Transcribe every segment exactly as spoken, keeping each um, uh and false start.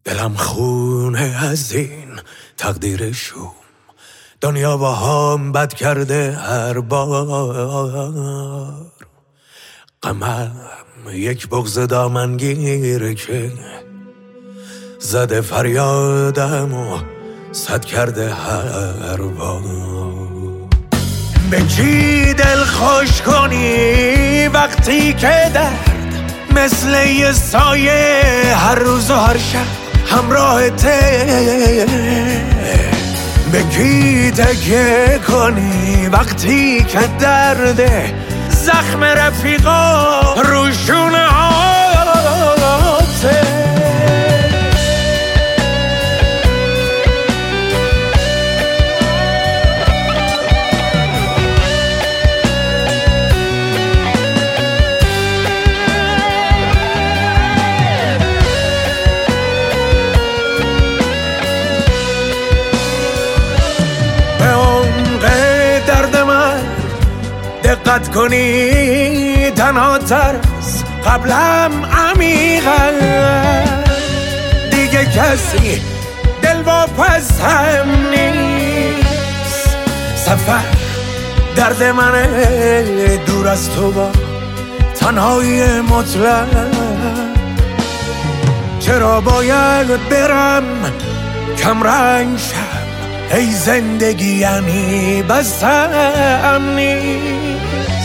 دلم خونه از این تقدیرشون، دنیا با هم بد کرده هر بار. غمم یک بغض دامنگیره که زده فریادم و صد کرده هر بار. به کی دل خوش کنی وقتی که درد مثل یه سایه هر روز و هر شب همراهته؟ به کی تکیه کنی وقتی که درد زخم رفیقا روشونه هاته؟ دقت کنی تنها تر از قبلم عمیقا، دیگه کسی دل واپس هم نیست. سفر درد منه دور از تو با تنهای مطلق، چرا باید برم کم رنگ شم؟ ای زندگی یعنی بس هم نیست.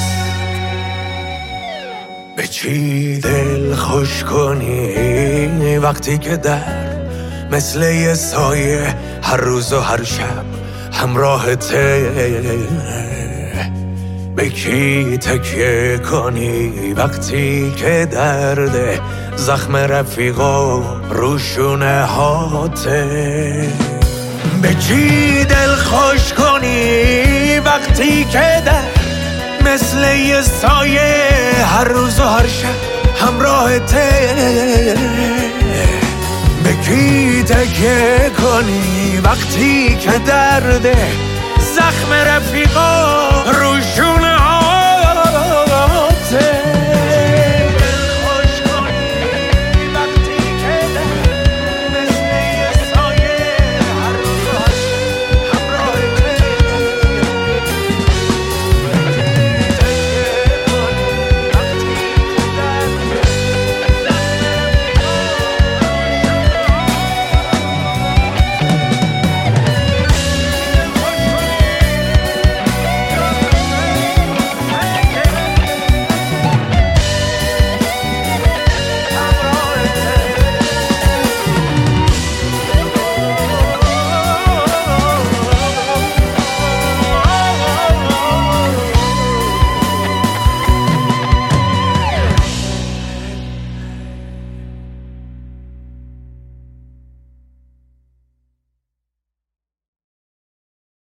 به چی دل خوش کنی وقتی که درد مثل یه سایه هر روز و هر شب همراهته؟ به کی تکیه کنی وقتی که درد زخم رفیقا روشونه هاته؟ به کی دل خوش کنی وقتی که درد مثل یه سایه هر روز و هر شب همراهته؟ به کی تکیه کنی وقتی که درد زخم رفیقا روشونه